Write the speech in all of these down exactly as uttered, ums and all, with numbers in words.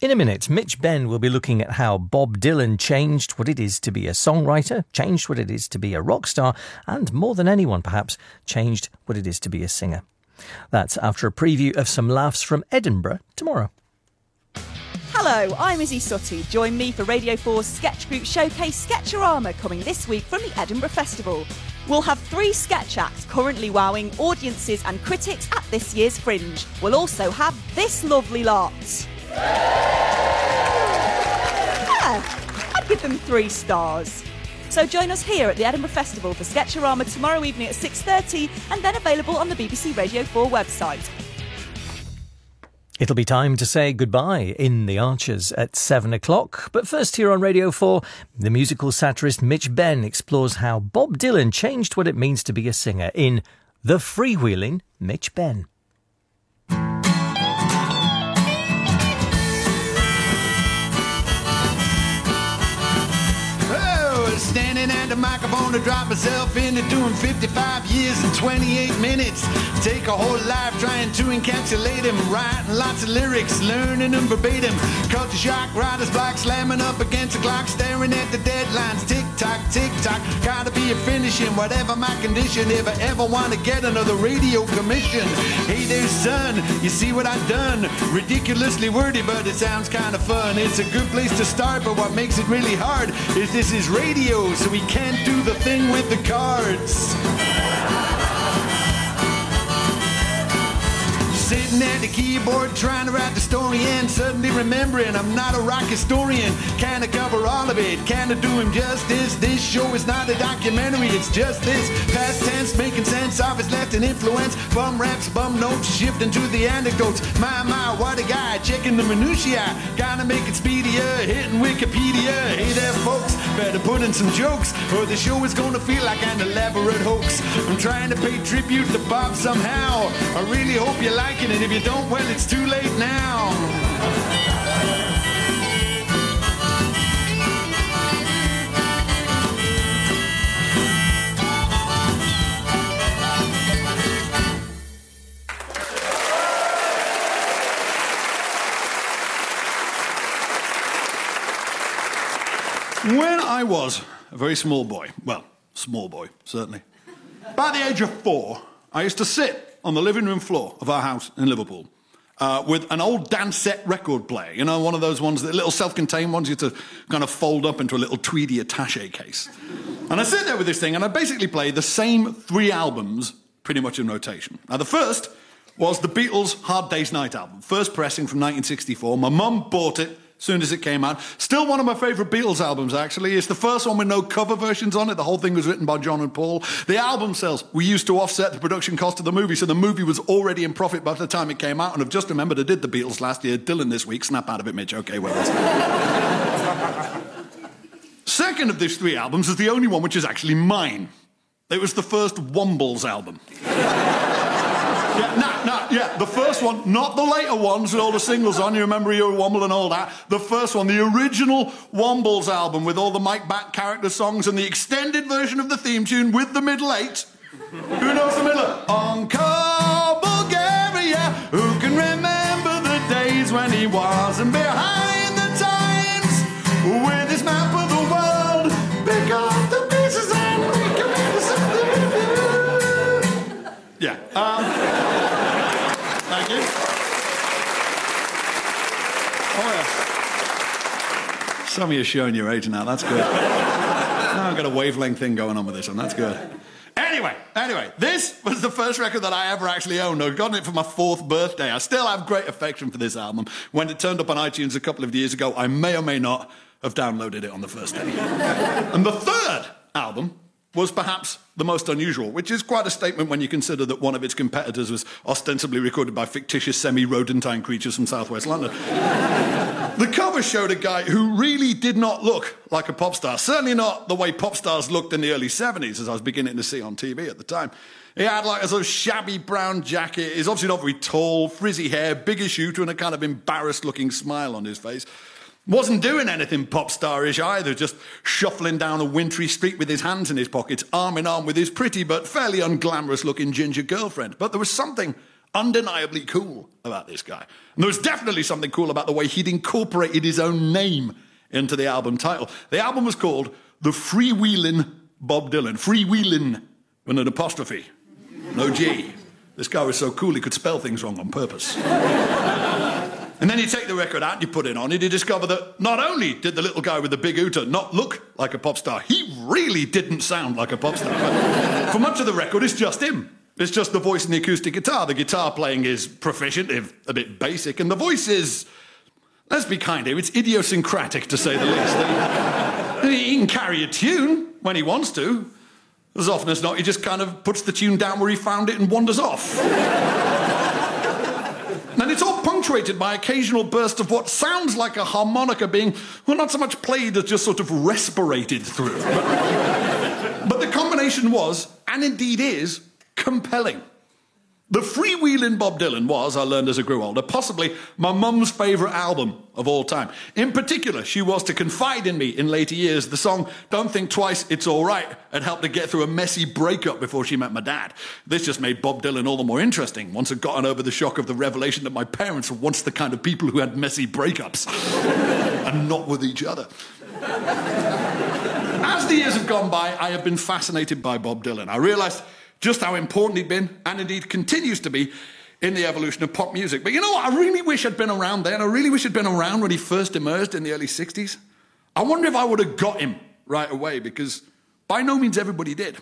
In a minute, Mitch Benn will be looking at how Bob Dylan changed what it is to be a songwriter, changed what it is to be a rock star, and more than anyone perhaps, changed what it is to be a singer. That's after a preview of some laughs from Edinburgh tomorrow. Hello, I'm Izzy Sutty. Join me for Radio four's Sketch Group Showcase Sketchorama coming this week from the Edinburgh Festival. We'll have three sketch acts currently wowing audiences and critics at this year's Fringe. We'll also have this lovely lot. Yeah, I'd give them three stars. So join us here at the Edinburgh Festival for Sketchorama tomorrow evening at six thirty and then available on the B B C Radio four website. It'll be time to say goodbye in The Archers at seven o'clock. But first here on Radio four, the musical satirist Mitch Benn explores how Bob Dylan changed what it means to be a singer in The Freewheeling Mitch Benn. Standing at the microphone to drop myself into doing fifty-five years and twenty-eight minutes. Take a whole life trying to encapsulate them, writing lots of lyrics, learning them verbatim. Culture shock, writer's block, slamming up against the clock, staring at the deadlines. Tick tock, tick tock, gotta be a finishing, whatever my condition. If I ever want to get another radio commission. Hey there, son, you see what I've done? Ridiculously wordy, but it sounds kind of fun. It's a good place to start, but what makes it really hard is this is radio, so we can't do the thing with the cards. Sitting at the keyboard trying to write the story and suddenly remembering I'm not a rock historian. Can I cover all of it? Can I do him justice? This show is not a documentary, it's just this. Past tense making sense of his left an influence. Bum raps, bum notes, shifting to the anecdotes. My, my, what a guy, checking the minutiae. Gotta make it speedier, hitting Wikipedia. Hey there folks, better put in some jokes or the show is gonna feel like an elaborate hoax. I'm trying to pay tribute to Bob somehow. I really hope you like it, and if you don't, well, it's too late now. When I was a very small boy, well, small boy, certainly, by the age of four, I used to sit on the living room floor of our house in Liverpool uh, with an old Dansette record player, you know, one of those ones, the little self-contained ones you have to kind of fold up into a little tweedy attaché case. And I sit there with this thing and I basically play the same three albums pretty much in rotation. Now, the first was the Beatles' Hard Day's Night album, first pressing from nineteen sixty-four. My mum bought it as soon as it came out. Still one of my favourite Beatles albums, actually. It's the first one with no cover versions on it. The whole thing was written by John and Paul. The album sales we used to offset the production cost of the movie, so the movie was already in profit by the time it came out. And I've just remembered I did the Beatles last year. Dylan this week. Snap out of it, Mitch. OK, well, that's Second of these three albums is the only one which is actually mine. It was the first Wombles album. Yeah, no, no, yeah, the first one, not the later ones with all the singles on, you remember You're a Womble and all that. The first one, the original Wombles album with all the Mike Batt character songs and the extended version of the theme tune with the middle eight. Who knows the middle? Uncle Bulgaria, who can remember the days when he wasn't behind the times with his map of the world, pick up the pieces and make them into something. Yeah. Um, thank you. Oh, yeah. Some of you are showing your age now. That's good. Now I've got a wavelength thing going on with this one. That's good. Anyway, anyway, this was the first record that I ever actually owned. I'd gotten it for my fourth birthday. I still have great affection for this album. When it turned up on iTunes a couple of years ago, I may or may not have downloaded it on the first day. And the third album was perhaps the most unusual, which is quite a statement when you consider that one of its competitors was ostensibly recorded by fictitious semi-rodentine creatures from southwest London. The cover showed a guy who really did not look like a pop star, certainly not the way pop stars looked in the early seventies, as I was beginning to see on T V at the time. He had like a sort of shabby brown jacket, he's obviously not very tall, frizzy hair, big as shooter, and a kind of embarrassed-looking smile on his face. Wasn't doing anything pop star-ish either, just shuffling down a wintry street with his hands in his pockets, arm in arm with his pretty but fairly unglamorous-looking ginger girlfriend. But there was something undeniably cool about this guy. And there was definitely something cool about the way he'd incorporated his own name into the album title. The album was called The Freewheelin' Bob Dylan. Freewheelin' with an apostrophe. No G. This guy was so cool he could spell things wrong on purpose. And then you take the record out and you put it on and you discover that not only did the little guy with the big ooter not look like a pop star, he really didn't sound like a pop star. But for much of the record, it's just him. It's just the voice and the acoustic guitar. The guitar playing is proficient, if a bit basic, and the voice is, let's be kind here, it's idiosyncratic to say the least. He can carry a tune when he wants to. As often as not, he just kind of puts the tune down where he found it and wanders off. And it's all punctuated by occasional bursts of what sounds like a harmonica being, well, not so much played as just sort of respirated through. But, but the combination was, and indeed is, compelling. The Freewheelin' Bob Dylan was, I learned as I grew older, possibly my mum's favourite album of all time. In particular, she was to confide in me in later years. The song Don't Think Twice, It's All Right had helped her get through a messy breakup before she met my dad. This just made Bob Dylan all the more interesting once I'd gotten over the shock of the revelation that my parents were once the kind of people who had messy breakups. And not with each other. As the years have gone by, I have been fascinated by Bob Dylan. I realised just how important he'd been, and indeed continues to be, in the evolution of pop music. But you know what? I really wish I'd been around then. I really wish I'd been around when he first emerged in the early sixties. I wonder if I would have got him right away, because by no means everybody did.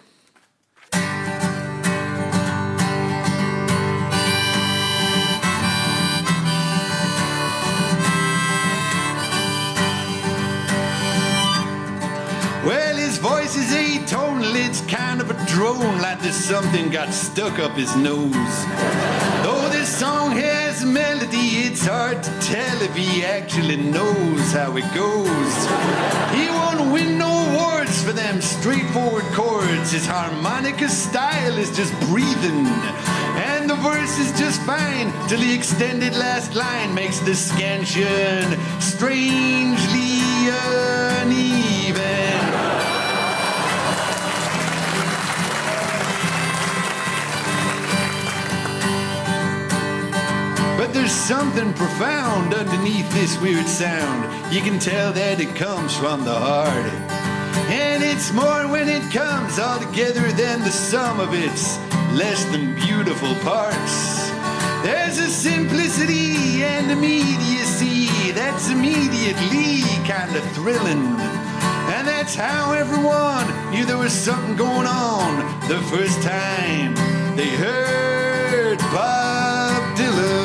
Well, his voice is atonal, it's kind of a drone, like there's something got stuck up his nose. Though this song has melody, it's hard to tell if he actually knows how it goes. He won't win no awards for them straightforward chords. His harmonica style is just breathing, and the verse is just fine till the extended last line makes the scansion strangely uneven. But there's something profound underneath this weird sound. You can tell that it comes from the heart. And it's more when it comes all together than the sum of its less than beautiful parts. There's a simplicity and immediacy that's immediately kind of thrilling. And that's how everyone knew there was something going on the first time they heard Bob Dylan.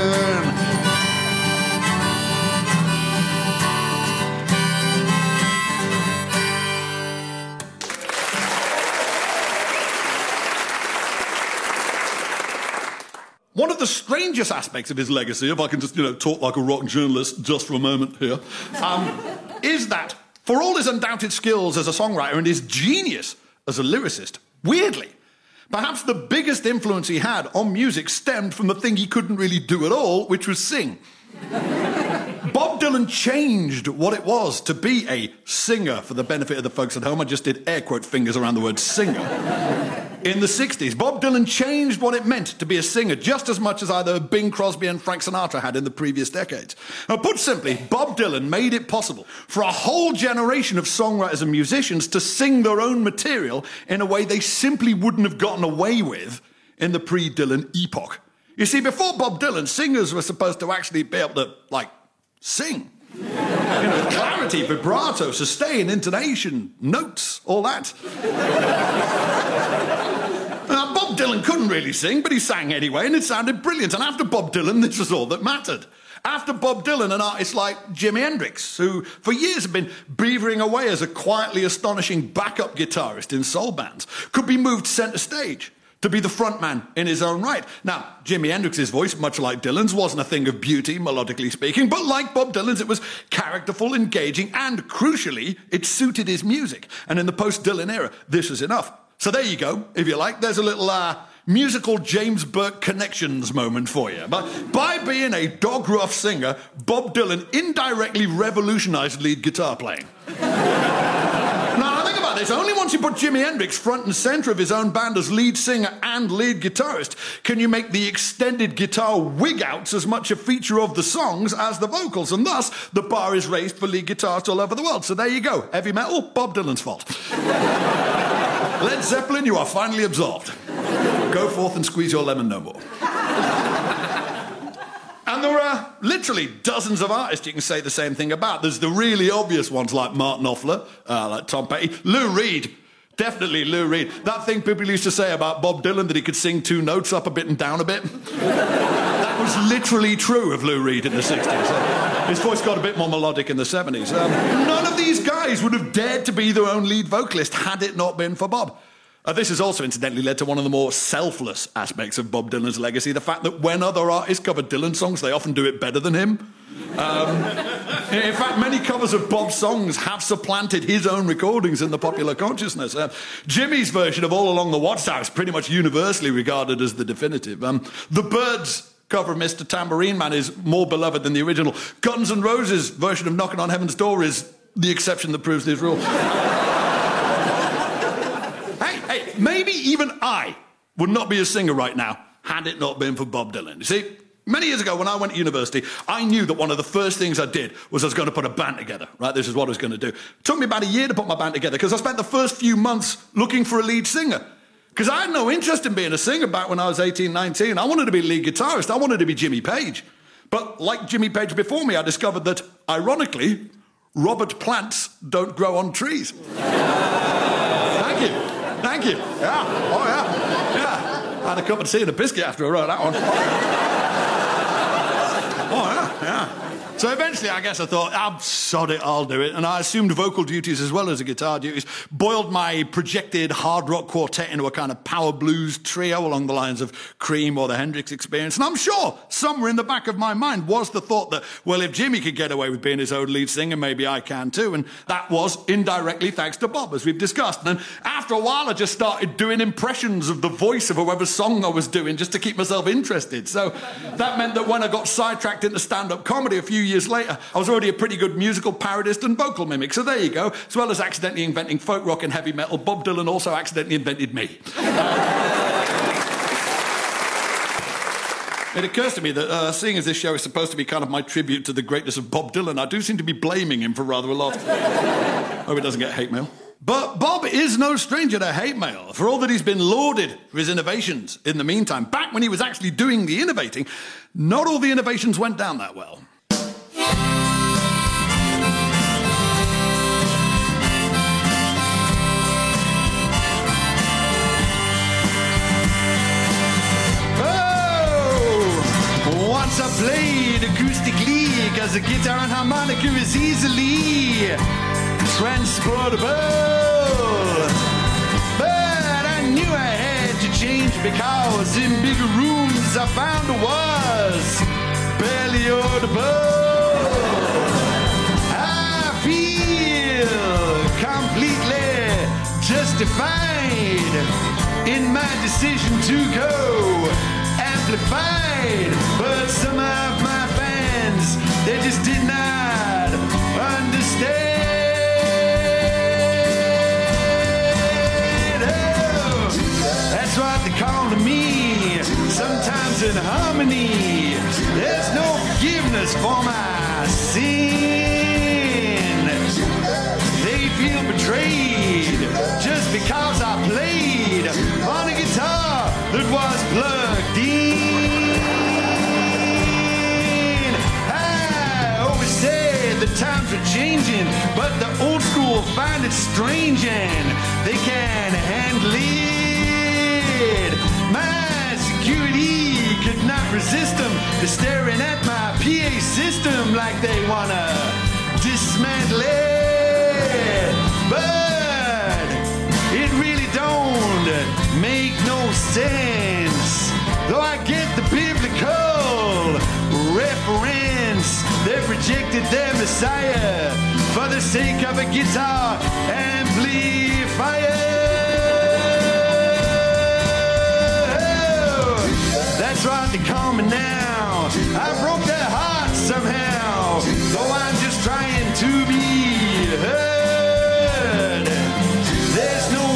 One of the strangest aspects of his legacy, if I can just, you know, talk like a rock journalist just for a moment here, um, is that for all his undoubted skills as a songwriter and his genius as a lyricist, weirdly, perhaps the biggest influence he had on music stemmed from the thing he couldn't really do at all, which was sing. Bob Dylan changed what it was to be a singer. For the benefit of the folks at home, I just did air quote fingers around the word singer. In the sixties, Bob Dylan changed what it meant to be a singer just as much as either Bing Crosby and Frank Sinatra had in the previous decades. Now, put simply, Bob Dylan made it possible for a whole generation of songwriters and musicians to sing their own material in a way they simply wouldn't have gotten away with in the pre-Dylan epoch. You see, before Bob Dylan, singers were supposed to actually be able to, like, sing. You know, clarity, vibrato, sustain, intonation, notes, all that. Now, Bob Dylan couldn't really sing, but he sang anyway, and it sounded brilliant. And after Bob Dylan, this was all that mattered. After Bob Dylan, an artist like Jimi Hendrix, who for years had been beavering away as a quietly astonishing backup guitarist in soul bands, could be moved centre stage to be the frontman in his own right. Now, Jimi Hendrix's voice, much like Dylan's, wasn't a thing of beauty, melodically speaking, but like Bob Dylan's, it was characterful, engaging, and crucially, it suited his music. And in the post-Dylan era, this was enough. So there you go, if you like. There's a little uh, musical James Burke Connections moment for you. But by being a dog-rough singer, Bob Dylan indirectly revolutionized lead guitar playing. Now, think about this. Only one once you put Jimi Hendrix front and centre of his own band as lead singer and lead guitarist, can you make the extended guitar wig-outs as much a feature of the songs as the vocals? And thus, the bar is raised for lead guitarists all over the world. So there you go. Heavy metal, Bob Dylan's fault. Led Zeppelin, you are finally absolved. Go forth and squeeze your lemon no more. And there are literally dozens of artists you can say the same thing about. There's the really obvious ones like Martin Knopfler, uh, like Tom Petty, Lou Reed. Definitely Lou Reed. That thing people used to say about Bob Dylan, that he could sing two notes up a bit and down a bit. That was literally true of Lou Reed in the sixties. Uh, his voice got a bit more melodic in the seventies. Um, none of these guys would have dared to be their own lead vocalist had it not been for Bob. Uh, this has also incidentally led to one of the more selfless aspects of Bob Dylan's legacy, the fact that when other artists cover Dylan songs, they often do it better than him. Um, in fact, many covers of Bob's songs have supplanted his own recordings in the popular consciousness. Uh, Jimmy's version of All Along the Watchtower is pretty much universally regarded as the definitive. Um, the Byrds' cover of Mister Tambourine Man is more beloved than the original. Guns N' Roses' version of Knocking on Heaven's Door is the exception that proves this rule. Maybe even I would not be a singer right now had it not been for Bob Dylan. You see, many years ago when I went to university, I knew that one of the first things I did was I was going to put a band together, right? This is what I was going to do. It took me about a year to put my band together because I spent the first few months looking for a lead singer. Because I had no interest in being a singer back when I was eighteen, nineteen. I wanted to be a lead guitarist. I wanted to be Jimmy Page. But like Jimmy Page before me, I discovered that, ironically, Robert plants don't grow on trees. Thank you. Thank you. Yeah. Oh, yeah. Yeah. I had a cup of tea and a biscuit after I wrote that one. Oh, yeah. Yeah. So eventually, I guess I thought, I'll sod it, I'll do it. And I assumed vocal duties as well as the guitar duties, boiled my projected hard rock quartet into a kind of power blues trio along the lines of Cream or the Hendrix Experience. And I'm sure somewhere in the back of my mind was the thought that, well, if Jimmy could get away with being his own lead singer, maybe I can too. And that was indirectly thanks to Bob, as we've discussed. And after a while, I just started doing impressions of the voice of whoever song I was doing just to keep myself interested. So that meant that when I got sidetracked into stand-up comedy a few years later, I was already a pretty good musical parodist and vocal mimic. So there you go. As well as accidentally inventing folk rock and heavy metal, Bob Dylan also accidentally invented me. It occurs to me that uh, seeing as this show is supposed to be kind of my tribute to the greatness of Bob Dylan, I do seem to be blaming him for rather a lot. Hope he doesn't get hate mail. But Bob is no stranger to hate mail, for all that he's been lauded for his innovations in the meantime. Back when he was actually doing the innovating, not all the innovations went down that well. Once I played acoustically, cause the guitar and harmonica is easily transportable. But I knew I had to change because in bigger rooms I found it was barely audible. I feel completely justified in my decision to go amplified, but some of my fans, they just did not understand. Oh, that's what they call to me, sometimes in harmony. There's no forgiveness for my sin. They feel betrayed just because I played on a guitar that was plugged in. The times are changing, but the old school find it strange and they can't handle it. My security could not resist them. They're staring at my P A system like they wanna dismantle it. But it really don't make no sense. Though I get the biblical reference, they've rejected their Messiah for the sake of a guitar amplifier. Oh, that's what they call me now. I broke their hearts somehow, though I'm just trying to be heard. There's no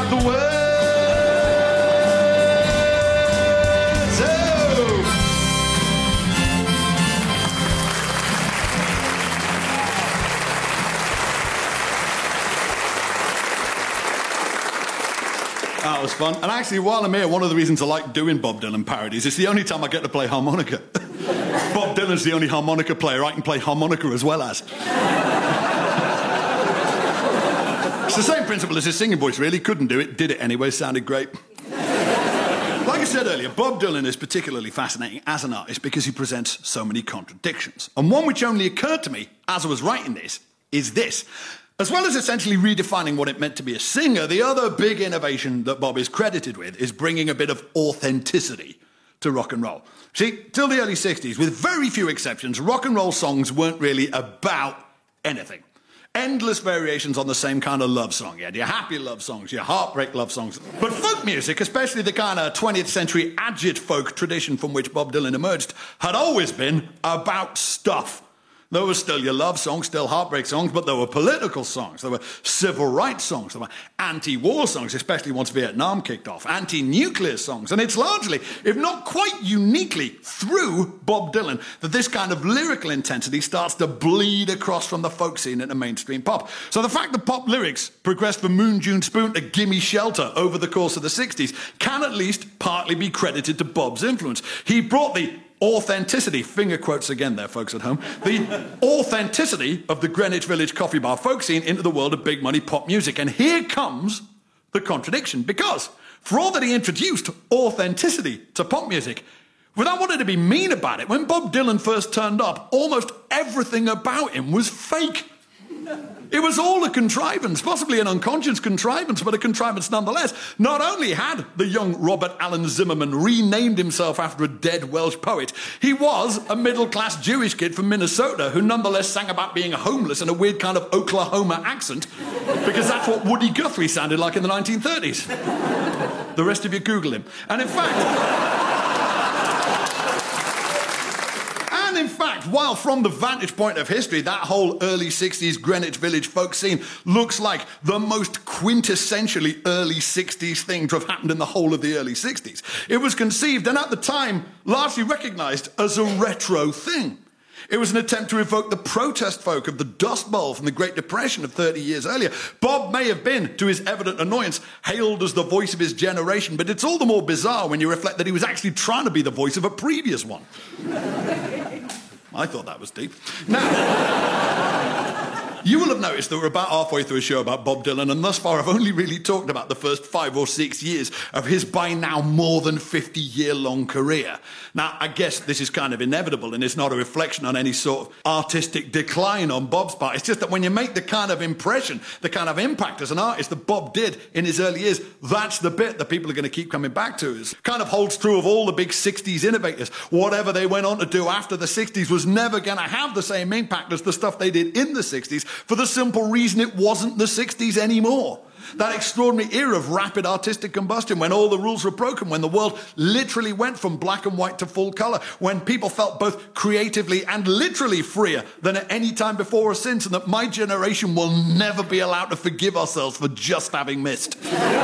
about the words. That was fun. And actually, while I'm here, one of the reasons I like doing Bob Dylan parodies, it's the only time I get to play harmonica. Bob Dylan's the only harmonica player I can play harmonica as well as. It's the same principle as his singing voice, really. Couldn't do it, did it anyway, sounded great. Like I said earlier, Bob Dylan is particularly fascinating as an artist because he presents so many contradictions. And one which only occurred to me as I was writing this is this. As well as essentially redefining what it meant to be a singer, the other big innovation that Bob is credited with is bringing a bit of authenticity to rock and roll. See, till the early sixties, with very few exceptions, rock and roll songs weren't really about anything. Endless variations on the same kind of love song. You had your happy love songs, your heartbreak love songs. But folk music, especially the kind of twentieth century agit folk tradition from which Bob Dylan emerged, had always been about stuff. There were still your love songs, still heartbreak songs, but there were political songs, there were civil rights songs, there were anti-war songs, especially once Vietnam kicked off, anti-nuclear songs. And it's largely, if not quite uniquely, through Bob Dylan that this kind of lyrical intensity starts to bleed across from the folk scene into mainstream pop. So the fact that pop lyrics progressed from Moon June Spoon to Gimme Shelter over the course of the sixties can at least partly be credited to Bob's influence. He brought the authenticity, finger quotes again there, folks at home, the authenticity of the Greenwich Village coffee bar folk scene into the world of big money pop music. And here comes the contradiction, because for all that he introduced authenticity to pop music, without wanting to be mean about it, when Bob Dylan first turned up, almost everything about him was fake. It was all a contrivance, possibly an unconscious contrivance, but a contrivance nonetheless. Not only had the young Robert Allen Zimmerman renamed himself after a dead Welsh poet, he was a middle-class Jewish kid from Minnesota who nonetheless sang about being homeless in a weird kind of Oklahoma accent, because that's what Woody Guthrie sounded like in the nineteen thirties. The rest of you Google him. And in fact... And in fact, while from the vantage point of history, that whole early sixties Greenwich Village folk scene looks like the most quintessentially early sixties thing to have happened in the whole of the early sixties, it was conceived and at the time largely recognised as a retro thing. It was an attempt to evoke the protest folk of the Dust Bowl from the Great Depression of thirty years earlier. Bob may have been, to his evident annoyance, hailed as the voice of his generation, but it's all the more bizarre when you reflect that he was actually trying to be the voice of a previous one. I thought that was deep. Now... You will have noticed that we're about halfway through a show about Bob Dylan, and thus far I've only really talked about the first five or six years of his by now more than fifty-year-long career. Now, I guess this is kind of inevitable, and it's not a reflection on any sort of artistic decline on Bob's part. It's just that when you make the kind of impression, the kind of impact as an artist that Bob did in his early years, that's the bit that people are going to keep coming back to. It kind of holds true of all the big sixties innovators. Whatever they went on to do after the sixties was never going to have the same impact as the stuff they did in the sixties, for the simple reason it wasn't the sixties anymore. That extraordinary era of rapid artistic combustion, when all the rules were broken, when the world literally went from black and white to full colour, when people felt both creatively and literally freer than at any time before or since, and that my generation will never be allowed to forgive ourselves for just having missed.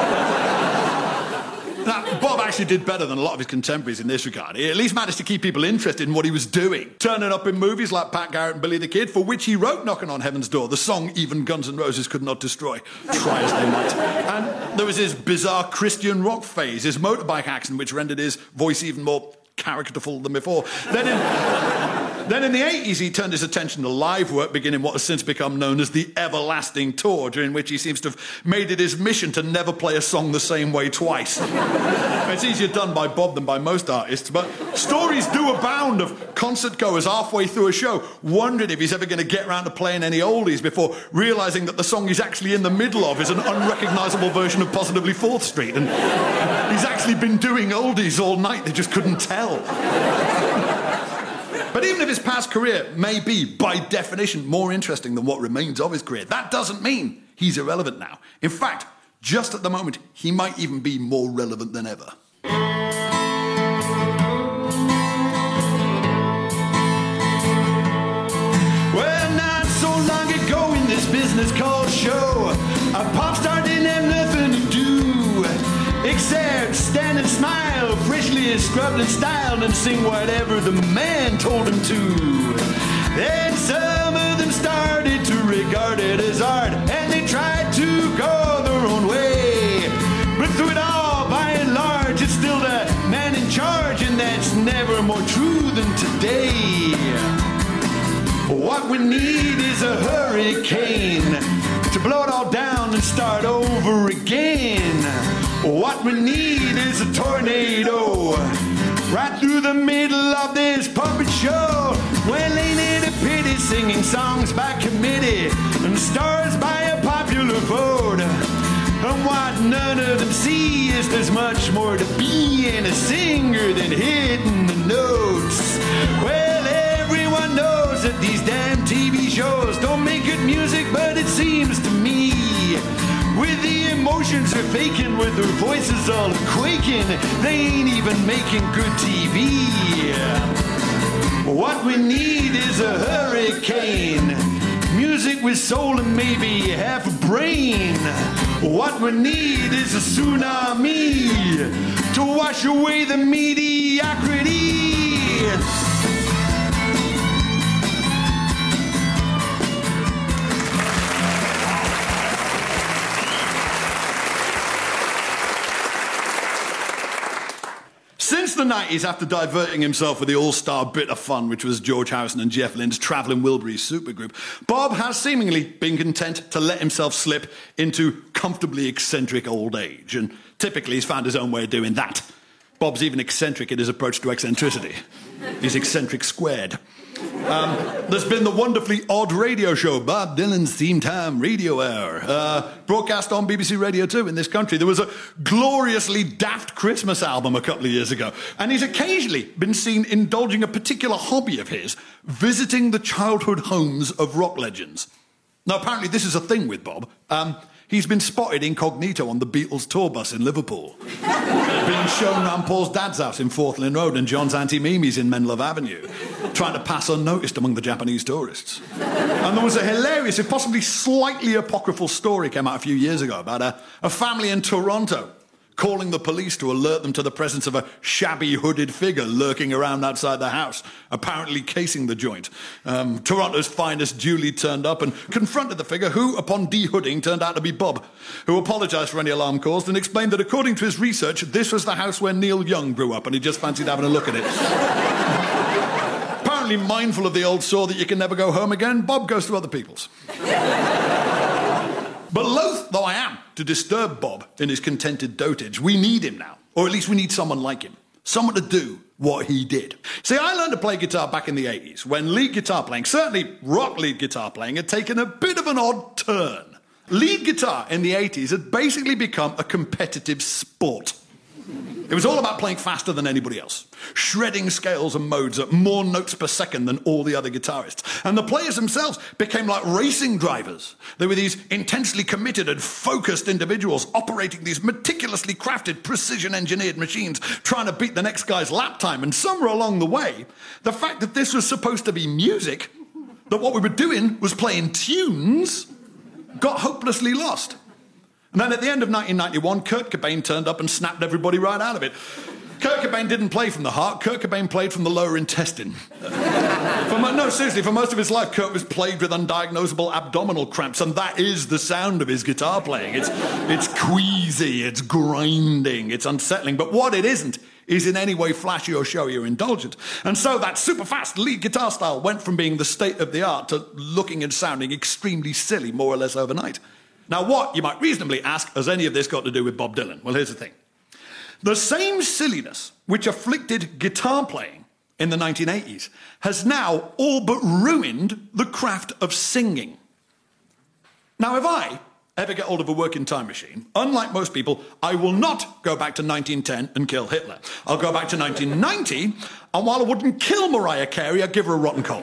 Now, Bob actually did better than a lot of his contemporaries in this regard. He at least managed to keep people interested in what he was doing, turning up in movies like Pat Garrett and Billy the Kid, for which he wrote Knocking on Heaven's Door, the song even Guns N' Roses could not destroy, try as they might. And there was his bizarre Christian rock phase, his motorbike accent, which rendered his voice even more characterful than before. Then in, then in the eighties, he turned his attention to live work, beginning what has since become known as the Everlasting Tour, during which he seems to have made it his mission to never play a song the same way twice. It's easier done by Bob than by most artists, but stories do abound of concert goers halfway through a show wondering if he's ever going to get around to playing any oldies before realising that the song he's actually in the middle of is an unrecognisable version of Positively fourth Street, and he's actually been doing oldies all night, they just couldn't tell. But even if his past career may be, by definition, more interesting than what remains of his career, that doesn't mean he's irrelevant now. In fact, just at the moment, he might even be more relevant than ever. Well, not so long ago in this business called show, a pop star didn't have nothing to do is scrubbed and styled and sing whatever the man told him to. Then some of them started to regard it as art, and they tried to go their own way. But through it all, by and large, it's still the man in charge, and that's never more true than today. What we need is a hurricane to blow it all down and start over again. What we need is a tornado right through the middle of this puppet show. Well, ain't it a pity singing songs by committee and stars by a popular vote? And what none of them see is there's much more to being a singer than hitting the notes. Well, everyone knows that these damn T V shows don't make good music, but it seems to me with the emotions they're faking, with their voices all quaking, they ain't even making good T V. What we need is a hurricane, music with soul and maybe half a brain. What we need is a tsunami to wash away the mediocrity. Since the nineties, after diverting himself with the all-star bit of fun, which was George Harrison and Jeff Lynne's Travelling Wilburys supergroup, Bob has seemingly been content to let himself slip into comfortably eccentric old age, and typically he's found his own way of doing that. Bob's even eccentric in his approach to eccentricity. He's eccentric squared. Um, there's been the wonderfully odd radio show, Bob Dylan's Theme Time Radio Hour, uh, broadcast on B B C Radio two in this country. There was a gloriously daft Christmas album a couple of years ago, and he's occasionally been seen indulging a particular hobby of his, visiting the childhood homes of rock legends. Now, apparently this is a thing with Bob. Um, He's been spotted incognito on the Beatles tour bus in Liverpool. Being shown around Paul's dad's house in Forthlin Road and John's Auntie Mimi's in Menlove Avenue. Trying to pass unnoticed among the Japanese tourists. And there was a hilarious, if possibly slightly apocryphal story came out a few years ago about a, a family in Toronto calling the police to alert them to the presence of a shabby hooded figure lurking around outside the house, apparently casing the joint. Um, Toronto's finest duly turned up and confronted the figure, who, upon de-hooding, turned out to be Bob, who apologised for any alarm caused and explained that, according to his research, this was the house where Neil Young grew up and he just fancied having a look at it. Apparently mindful of the old saw that you can never go home again, Bob goes to other people's. But loath though I am to disturb Bob in his contented dotage, we need him now. Or at least we need someone like him. Someone to do what he did. See, I learned to play guitar back in the eighties, when lead guitar playing, certainly rock lead guitar playing, had taken a bit of an odd turn. Lead guitar in the eighties had basically become a competitive sport. It was all about playing faster than anybody else, shredding scales and modes at more notes per second than all the other guitarists. And the players themselves became like racing drivers. They were these intensely committed and focused individuals operating these meticulously crafted, precision-engineered machines, trying to beat the next guy's lap time. And somewhere along the way, the fact that this was supposed to be music, that what we were doing was playing tunes, got hopelessly lost. And then at the end of nineteen ninety-one, Kurt Cobain turned up and snapped everybody right out of it. Kurt Cobain didn't play from the heart, Kurt Cobain played from the lower intestine. for mo- no, seriously, for most of his life, Kurt was plagued with undiagnosable abdominal cramps, and that is the sound of his guitar playing. It's, it's queasy, it's grinding, it's unsettling, but what it isn't is in any way flashy or showy or indulgent. And so that super fast lead guitar style went from being the state of the art to looking and sounding extremely silly more or less overnight. Now, what, you might reasonably ask, has any of this got to do with Bob Dylan? Well, here's the thing. The same silliness which afflicted guitar playing in the nineteen eighties has now all but ruined the craft of singing. Now, if I ever get hold of a working time machine, unlike most people, I will not go back to nineteen ten and kill Hitler. I'll go back to nineteen ninety, and while I wouldn't kill Mariah Carey, I'd give her a rotten cold.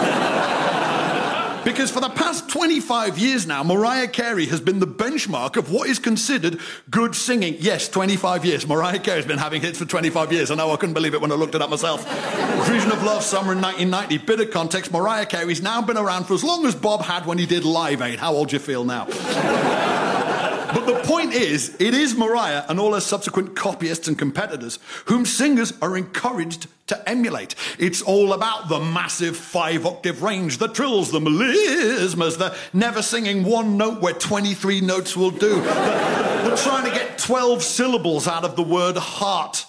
Because for the past twenty-five years now, Mariah Carey has been the benchmark of what is considered good singing. Yes, twenty-five years. Mariah Carey's been having hits for twenty-five years. I know, I couldn't believe it when I looked it up myself. Vision of Love, summer in nineteen ninety. Bit of context, Mariah Carey's now been around for as long as Bob had when he did Live Aid. How old do you feel now? But the point is, it is Mariah and all her subsequent copyists and competitors whom singers are encouraged to emulate. It's all about the massive five-octave range, the trills, the melismas, the never singing one note where twenty-three notes will do, the, the trying to get twelve syllables out of the word heart.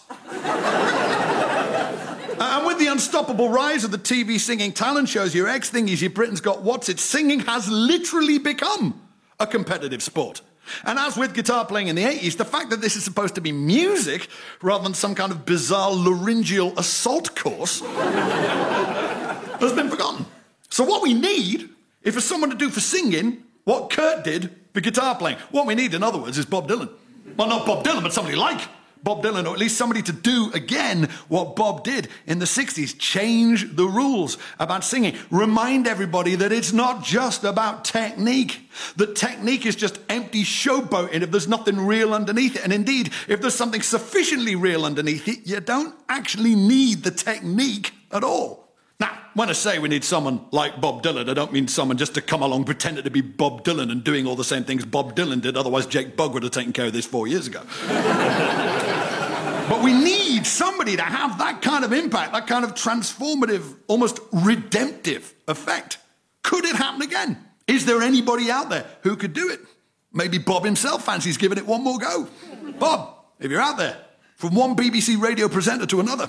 And with the unstoppable rise of the T V singing talent shows, your X Thingies, your Britain's Got What's It, singing has literally become a competitive sport. And as with guitar playing in the eighties, the fact that this is supposed to be music rather than some kind of bizarre laryngeal assault course has been forgotten. So what we need is for someone to do for singing what Kurt did for guitar playing. What we need, in other words, is Bob Dylan. Well, not Bob Dylan, but somebody like Bob Dylan, or at least somebody to do again what Bob did in the sixties. Change the rules about singing. Remind everybody that it's not just about technique. That technique is just empty showboating if there's nothing real underneath it. And indeed, if there's something sufficiently real underneath it, you don't actually need the technique at all. Now, when I say we need someone like Bob Dylan, I don't mean someone just to come along pretending to be Bob Dylan and doing all the same things Bob Dylan did, otherwise Jake Bugg would have taken care of this four years ago. But we need somebody to have that kind of impact, that kind of transformative, almost redemptive effect. Could it happen again? Is there anybody out there who could do it? Maybe Bob himself fancies giving it one more go. Bob, if you're out there, from one B B C radio presenter to another.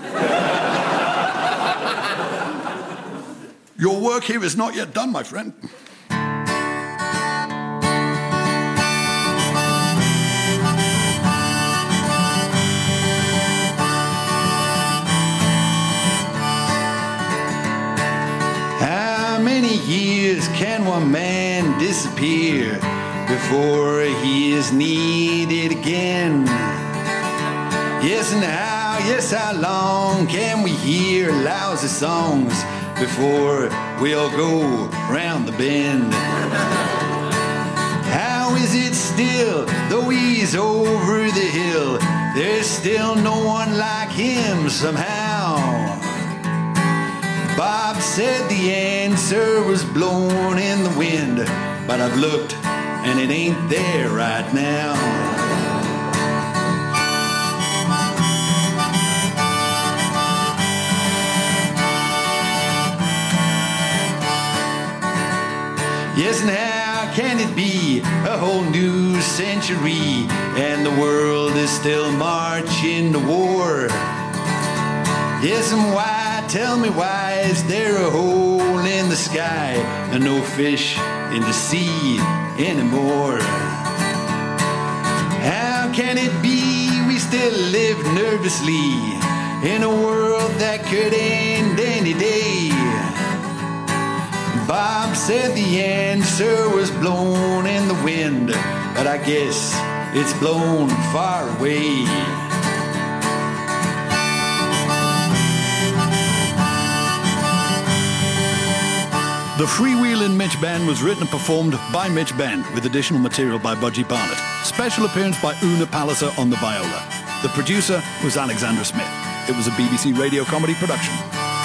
Your work here is not yet done, my friend. How many years can one man disappear before he is needed again? Yes, and how, yes, how long can we hear lousy songs before we'll go round the bend? How is it still, though he's over the hill, there's still no one like him somehow? Bob said the answer was blown in the wind, but I've looked and it ain't there right now. Yes, and how can it be a whole new century and the world is still marching to war? Yes, and why, tell me why, is there a hole in the sky and no fish in the sea anymore? How can it be we still live nervously in a world that could end any day? Bob said the answer was blown in the wind, but I guess it's blown far away. The Freewheelin' Mitch Benn was written and performed by Mitch Benn, with additional material by Budgie Barnett. Special appearance by Una Palliser on the viola. The producer was Alexandra Smith. It was a B B C radio comedy production.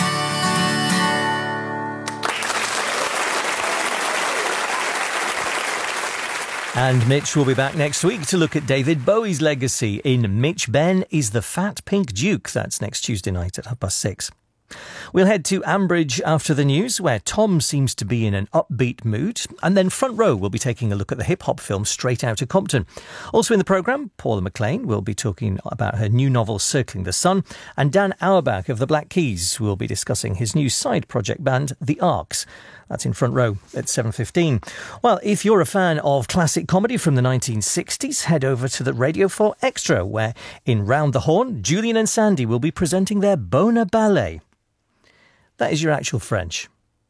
And Mitch will be back next week to look at David Bowie's legacy in Mitch Benn is the Fat Pink Duke. That's next Tuesday night at half past six. We'll head to Ambridge after the news, where Tom seems to be in an upbeat mood. And then Front Row will be taking a look at the hip-hop film Straight Outta Compton. Also in the programme, Paula McLean will be talking about her new novel Circling the Sun. And Dan Auerbach of the Black Keys will be discussing his new side project band, The Arcs. That's in Front Row at seven fifteen. Well, if you're a fan of classic comedy from the nineteen sixties, head over to the Radio four Extra, where in Round the Horn, Julian and Sandy will be presenting their Bona Ballet. That is your actual French.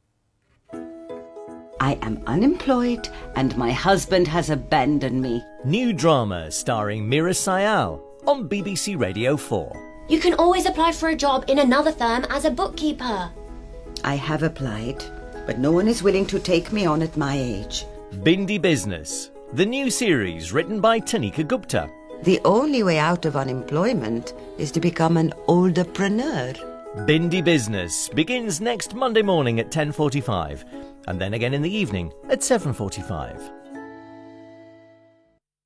I am unemployed and my husband has abandoned me. New drama starring Mira Sayal on B B C Radio four. You can always apply for a job in another firm as a bookkeeper. I have applied, but no one is willing to take me on at my age. Bindi Business, the new series written by Tanika Gupta. The only way out of unemployment is to become an olderpreneur. Bindi Business begins next Monday morning at ten forty-five and then again in the evening at seven forty-five.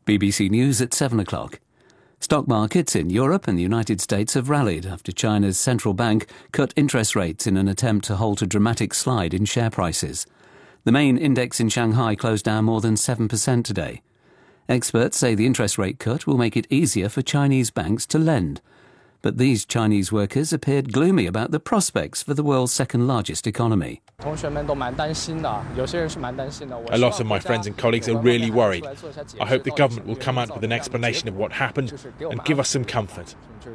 B B C News at seven o'clock. Stock markets in Europe and the United States have rallied after China's central bank cut interest rates in an attempt to halt a dramatic slide in share prices. The main index in Shanghai closed down more than seven percent today. Experts say the interest rate cut will make it easier for Chinese banks to lend. But these Chinese workers appeared gloomy about the prospects for the world's second-largest economy. A lot of my friends and colleagues are really worried. I hope the government will come out with an explanation of what happened and give us some comfort.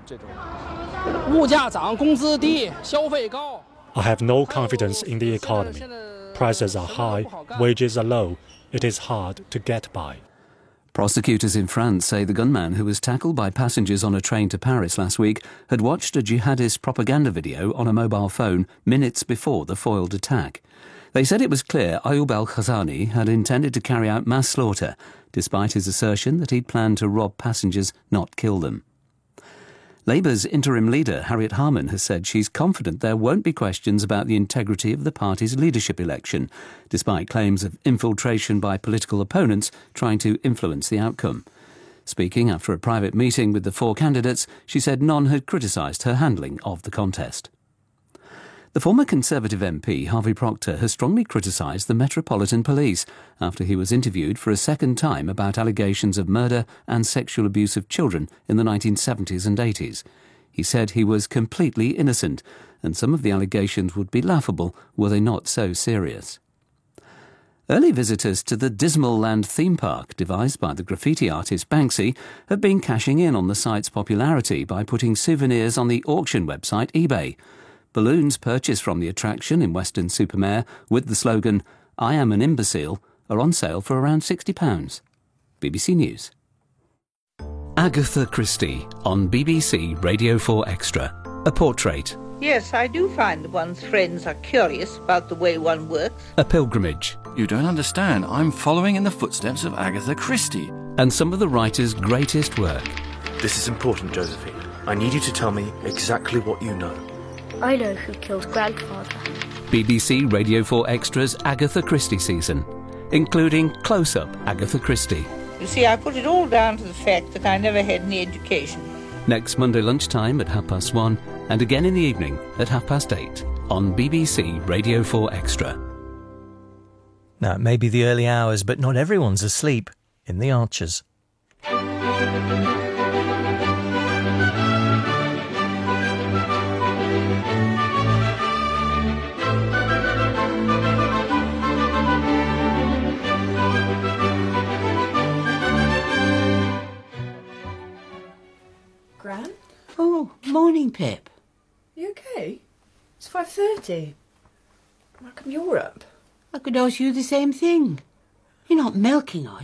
I have no confidence in the economy. Prices are high, wages are low. It is hard to get by. Prosecutors in France say the gunman who was tackled by passengers on a train to Paris last week had watched a jihadist propaganda video on a mobile phone minutes before the foiled attack. They said it was clear Ayoub al-Khazani had intended to carry out mass slaughter, despite his assertion that he'd planned to rob passengers, not kill them. Labour's interim leader, Harriet Harman, has said she's confident there won't be questions about the integrity of the party's leadership election, despite claims of infiltration by political opponents trying to influence the outcome. Speaking after a private meeting with the four candidates, she said none had criticised her handling of the contest. The former Conservative M P, Harvey Proctor, has strongly criticised the Metropolitan Police after he was interviewed for a second time about allegations of murder and sexual abuse of children in the nineteen seventies and eighties. He said he was completely innocent, and some of the allegations would be laughable were they not so serious. Early visitors to the Dismal Land theme park, devised by the graffiti artist Banksy, have been cashing in on the site's popularity by putting souvenirs on the auction website eBay. Balloons purchased from the attraction in Weston-super-Mare with the slogan, "I am an imbecile," are on sale for around sixty pounds. B B C News. Agatha Christie on B B C Radio four Extra. A portrait. Yes, I do find that one's friends are curious about the way one works. A pilgrimage. You don't understand. I'm following in the footsteps of Agatha Christie. And some of the writer's greatest work. This is important, Josephine. I need you to tell me exactly what you know. I know who killed Grandfather. B B C Radio four Extra's Agatha Christie season, including Close-Up Agatha Christie. You see, I put it all down to the fact that I never had any education. Next Monday lunchtime at half past one, and again in the evening at half past eight on B B C Radio four Extra. Now, it may be the early hours, but not everyone's asleep in the Archers. Gran? Oh, morning, Pip. You okay? It's five thirty. How come you're up? I could ask you the same thing. You're not milking, are